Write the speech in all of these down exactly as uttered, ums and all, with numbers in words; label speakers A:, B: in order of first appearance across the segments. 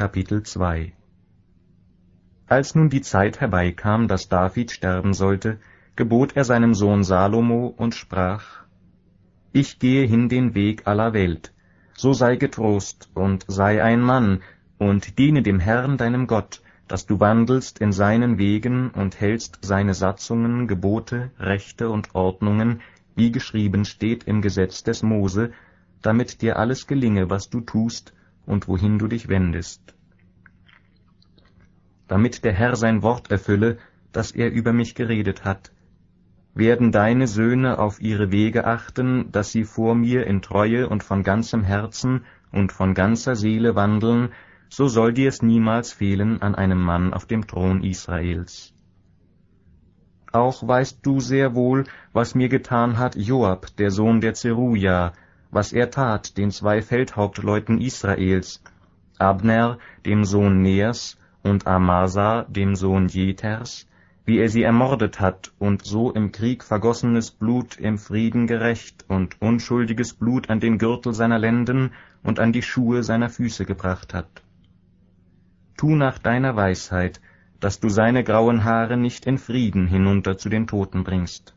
A: Kapitel zwei. Als nun die Zeit herbeikam, dass David sterben sollte, gebot er seinem Sohn Salomo und sprach: Ich gehe hin den Weg aller Welt, so sei getrost und sei ein Mann und diene dem Herrn deinem Gott, dass du wandelst in seinen Wegen und hältst seine Satzungen, Gebote, Rechte und Ordnungen, wie geschrieben steht im Gesetz des Mose, damit dir alles gelinge, was du tust und wohin du dich wendest. Damit der Herr sein Wort erfülle, das er über mich geredet hat, werden deine Söhne auf ihre Wege achten, dass sie vor mir in Treue und von ganzem Herzen und von ganzer Seele wandeln, so soll dir es niemals fehlen an einem Mann auf dem Thron Israels. Auch weißt du sehr wohl, was mir getan hat Joab, der Sohn der Zeruja, was er tat den zwei Feldhauptleuten Israels, Abner, dem Sohn Neers, und Amasa, dem Sohn Jeters, wie er sie ermordet hat und so im Krieg vergossenes Blut im Frieden gerächt und unschuldiges Blut an den Gürtel seiner Lenden und an die Schuhe seiner Füße gebracht hat. Tu nach deiner Weisheit, dass du seine grauen Haare nicht in Frieden hinunter zu den Toten bringst.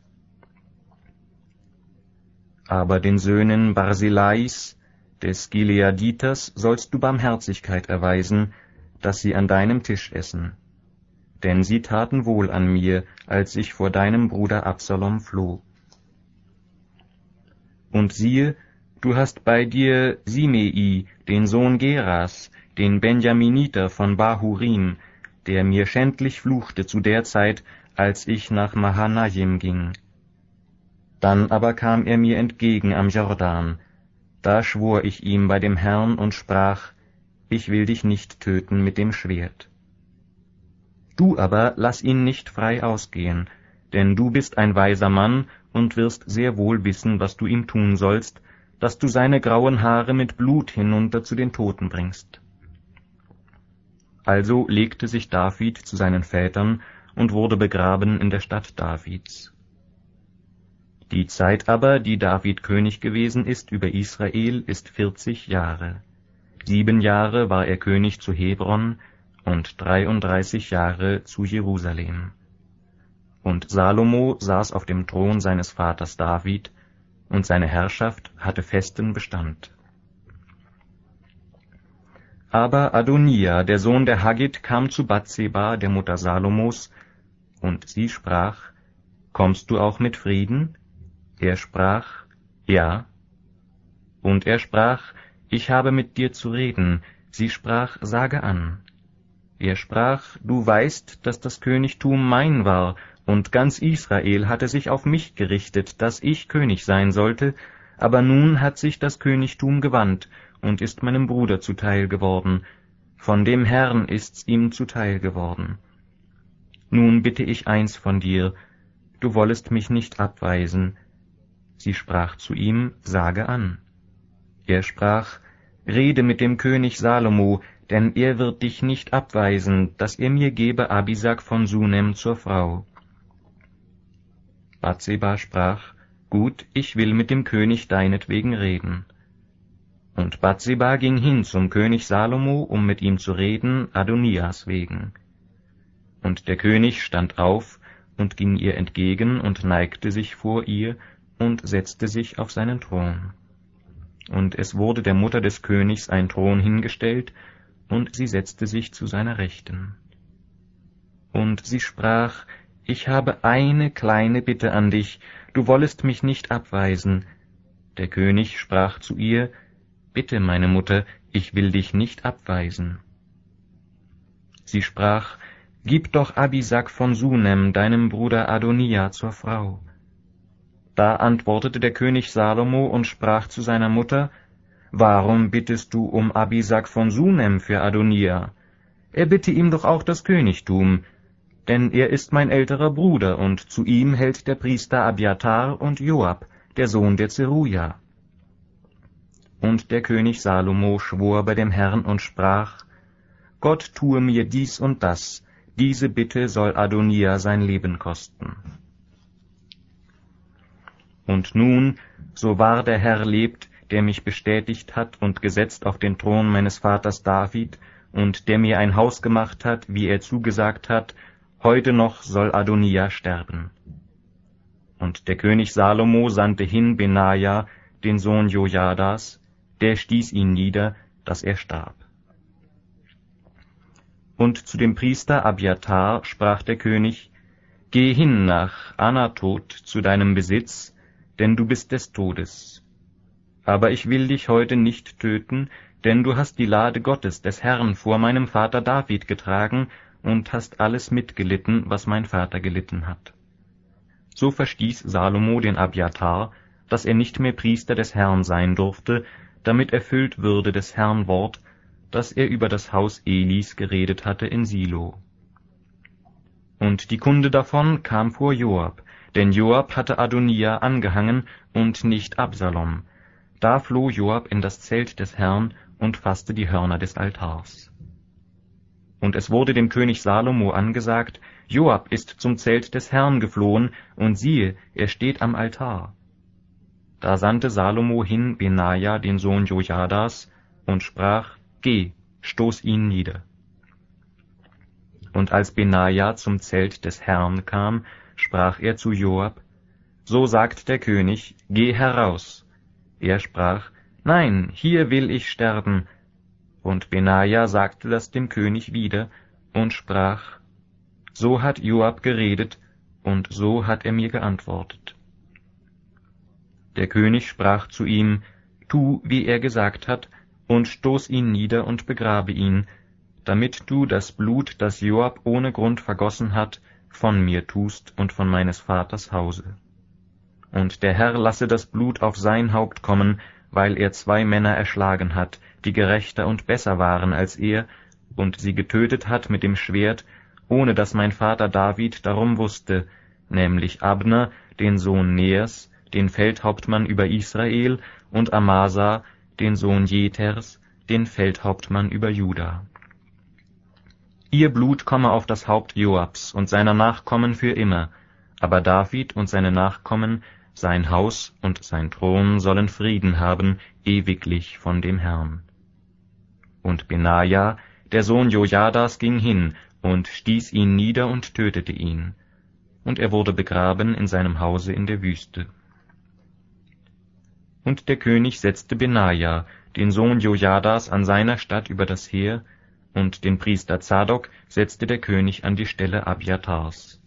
A: Aber den Söhnen Barzilais, des Gileaditers, sollst du Barmherzigkeit erweisen, dass sie an deinem Tisch essen. Denn sie taten wohl an mir, als ich vor deinem Bruder Absalom floh. Und siehe, du hast bei dir Simei, den Sohn Geras, den Benjaminiter von Bahurim, der mir schändlich fluchte zu der Zeit, als ich nach Mahanaim ging. Dann aber kam er mir entgegen am Jordan. Da schwor ich ihm bei dem Herrn und sprach: Ich will dich nicht töten mit dem Schwert. Du aber lass ihn nicht frei ausgehen, denn du bist ein weiser Mann und wirst sehr wohl wissen, was du ihm tun sollst, dass du seine grauen Haare mit Blut hinunter zu den Toten bringst. Also legte sich David zu seinen Vätern und wurde begraben in der Stadt Davids. Die Zeit aber, die David König gewesen ist über Israel, ist vierzig Jahre. Sieben Jahre war er König zu Hebron und dreiunddreißig Jahre zu Jerusalem. Und Salomo saß auf dem Thron seines Vaters David, und seine Herrschaft hatte festen Bestand. Aber Adonia, der Sohn der Haggit, kam zu Bathseba, der Mutter Salomos, und sie sprach: Kommst du auch mit Frieden? Er sprach: Ja. Und er sprach: Ich habe mit dir zu reden. Sie sprach: Sage an. Er sprach: Du weißt, dass das Königtum mein war, und ganz Israel hatte sich auf mich gerichtet, dass ich König sein sollte, aber nun hat sich das Königtum gewandt und ist meinem Bruder zuteil geworden. Von dem Herrn ist's ihm zuteil geworden. Nun bitte ich eins von dir: Du wollest mich nicht abweisen. Sie sprach zu ihm: Sage an. Er sprach: Rede mit dem König Salomo, denn er wird dich nicht abweisen, dass er mir gebe Abisag von Sunem zur Frau. Bathseba sprach: Gut, ich will mit dem König deinetwegen reden. Und Bathseba ging hin zum König Salomo, um mit ihm zu reden, Adonias wegen. Und der König stand auf und ging ihr entgegen und neigte sich vor ihr und setzte sich auf seinen Thron. Und es wurde der Mutter des Königs ein Thron hingestellt, und sie setzte sich zu seiner Rechten. Und sie sprach: Ich habe eine kleine Bitte an dich, du wollest mich nicht abweisen. Der König sprach zu ihr: Bitte, meine Mutter, ich will dich nicht abweisen. Sie sprach: Gib doch Abisag von Sunem, deinem Bruder Adonia, zur Frau. Da antwortete der König Salomo und sprach zu seiner Mutter: Warum bittest du um Abisag von Sunem für Adonia? Er bitte ihm doch auch das Königtum, denn er ist mein älterer Bruder, und zu ihm hält der Priester Abiatar und Joab, der Sohn der Zeruja. Und der König Salomo schwor bei dem Herrn und sprach: Gott tue mir dies und das, diese Bitte soll Adonia sein Leben kosten. Und nun, so wahr der Herr lebt, der mich bestätigt hat und gesetzt auf den Thron meines Vaters David und der mir ein Haus gemacht hat, wie er zugesagt hat, heute noch soll Adonia sterben. Und der König Salomo sandte hin Benaja, den Sohn Jojadas, der stieß ihn nieder, dass er starb. Und zu dem Priester Abjatar sprach der König, Geh hin nach Anatot zu deinem Besitz, denn du bist des Todes. Aber ich will dich heute nicht töten, denn du hast die Lade Gottes, des Herrn, vor meinem Vater David getragen und hast alles mitgelitten, was mein Vater gelitten hat. So verstieß Salomo den Abjatar, dass er nicht mehr Priester des Herrn sein durfte, damit erfüllt würde des Herrn Wort, das er über das Haus Elis geredet hatte in Silo. Und die Kunde davon kam vor Joab, denn Joab hatte Adonia angehangen und nicht Absalom. Da floh Joab in das Zelt des Herrn und fasste die Hörner des Altars. Und es wurde dem König Salomo angesagt, Joab ist zum Zelt des Herrn geflohen, und siehe, er steht am Altar. Da sandte Salomo hin Benaja, den Sohn Jojadas, und sprach, Geh, stoß ihn nieder. Und als Benaja zum Zelt des Herrn kam, sprach er zu Joab, So sagt der König, geh heraus. Er sprach, Nein, hier will ich sterben. Und Benaja sagte das dem König wieder und sprach, So hat Joab geredet, und so hat er mir geantwortet. Der König sprach zu ihm, Tu, wie er gesagt hat, und stoß ihn nieder und begrabe ihn, damit du das Blut, das Joab ohne Grund vergossen hat, von mir tust und von meines Vaters Hause. Und der Herr lasse das Blut auf sein Haupt kommen, weil er zwei Männer erschlagen hat, die gerechter und besser waren als er, und sie getötet hat mit dem Schwert, ohne dass mein Vater David darum wusste, nämlich Abner, den Sohn Neers, den Feldhauptmann über Israel, und Amasa, den Sohn Jeters, den Feldhauptmann über Juda. Ihr Blut komme auf das Haupt Joabs und seiner Nachkommen für immer, aber David und seine Nachkommen, sein Haus und sein Thron sollen Frieden haben, ewiglich von dem Herrn. Und Benaja, der Sohn Jojadas, ging hin und stieß ihn nieder und tötete ihn, und er wurde begraben in seinem Hause in der Wüste. Und der König setzte Benaja, den Sohn Jojadas, an seiner Statt über das Heer, und den Priester Zadok setzte der König an die Stelle Abjatars.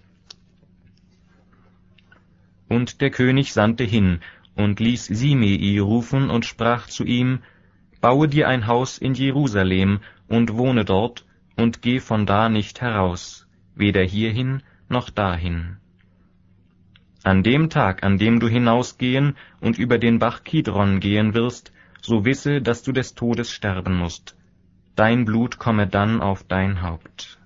A: Und der König sandte hin und ließ Simei rufen und sprach zu ihm, Baue dir ein Haus in Jerusalem und wohne dort, und geh von da nicht heraus, weder hierhin noch dahin. An dem Tag, an dem du hinausgehen und über den Bach Kidron gehen wirst, so wisse, dass du des Todes sterben musst. Dein Blut komme dann auf dein Haupt.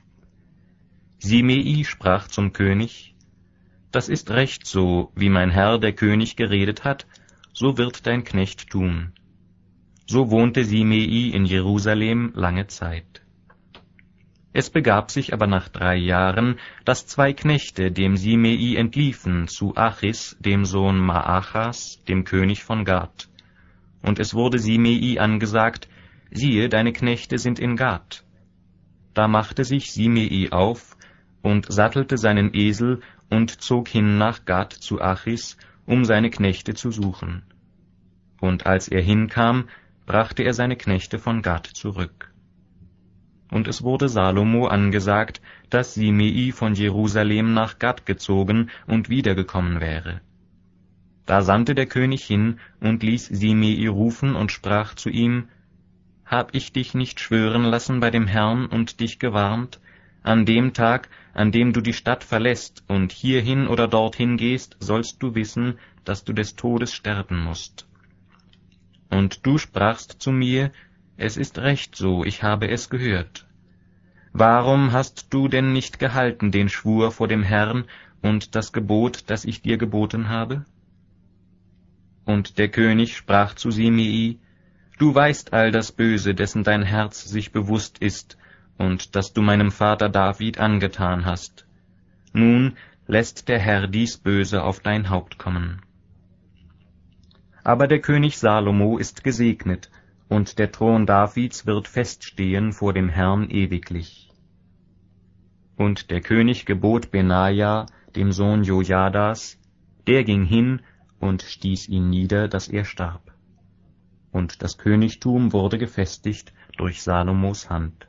A: Simei sprach zum König, Das ist recht so, wie mein Herr der König geredet hat, so wird dein Knecht tun. So wohnte Simei in Jerusalem lange Zeit. Es begab sich aber nach drei Jahren, dass zwei Knechte dem Simei entliefen zu Achis, dem Sohn Maachas, dem König von Gad. Und es wurde Simei angesagt, siehe, deine Knechte sind in Gad. Da machte sich Simei auf und sattelte seinen Esel und zog hin nach Gad zu Achis, um seine Knechte zu suchen. Und als er hinkam, brachte er seine Knechte von Gad zurück. Und es wurde Salomo angesagt, dass Simei von Jerusalem nach Gad gezogen und wiedergekommen wäre. Da sandte der König hin und ließ Simei rufen und sprach zu ihm, Hab ich dich nicht schwören lassen bei dem Herrn und dich gewarnt, an dem Tag, an dem du die Stadt verlässt und hierhin oder dorthin gehst, sollst du wissen, dass du des Todes sterben musst. Und du sprachst zu mir, es ist recht so, ich habe es gehört. Warum hast du denn nicht gehalten den Schwur vor dem Herrn und das Gebot, das ich dir geboten habe? Und der König sprach zu Simei, Du weißt all das Böse, dessen dein Herz sich bewusst ist, und das du meinem Vater David angetan hast. Nun lässt der Herr dies Böse auf dein Haupt kommen. Aber der König Salomo ist gesegnet, und der Thron Davids wird feststehen vor dem Herrn ewiglich. Und der König gebot Benaja, dem Sohn Jojadas, der ging hin und stieß ihn nieder, dass er starb. Und das Königtum wurde gefestigt durch Salomos Hand.